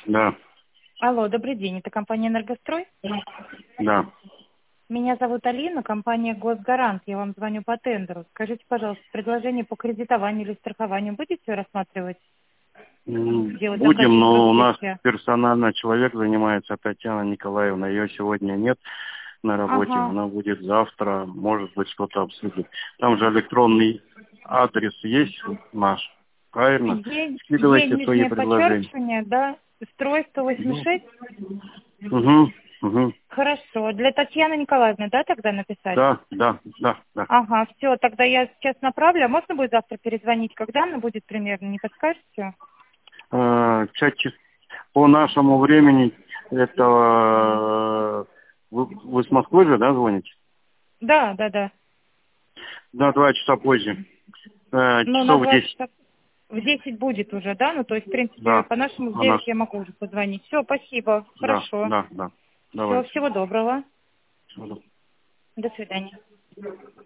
Да, Алло, добрый день. Это компания «Энергострой»? да. Меня зовут Алина, компания «Госгарант». Я вам звоню по тендеру. Скажите, пожалуйста, предложение по кредитованию или страхованию будете рассматривать? Делать заказ Будем, но у нас Ростехе? персонально человек занимается, Татьяна Николаевна. Ее сегодня нет на работе. Ага. Она будет завтра, может быть, что-то обсудит. Там же электронный адрес есть наш, правильно? Е Скидывайте свои нижнее предложения. подчеркивание, да? Строй Ну, 186? угу. Хорошо. Для Татьяны Николаевны, да, тогда написать? Да. Ага, все, тогда я сейчас направлю. А можно будет завтра перезвонить? Когда она будет примерно, не подскажете? По нашему времени, это вы с Москвы же, да, звоните? Да. На 2 часа позже. Ну, на Часов в 2 10. часа. В 10 будет уже, да? Ну, то есть, в принципе, Да. по нашему в На наш. 9 я могу уже позвонить. Все, спасибо. Хорошо. Да. Все, Давайте. всего доброго. Всего доброго. До свидания.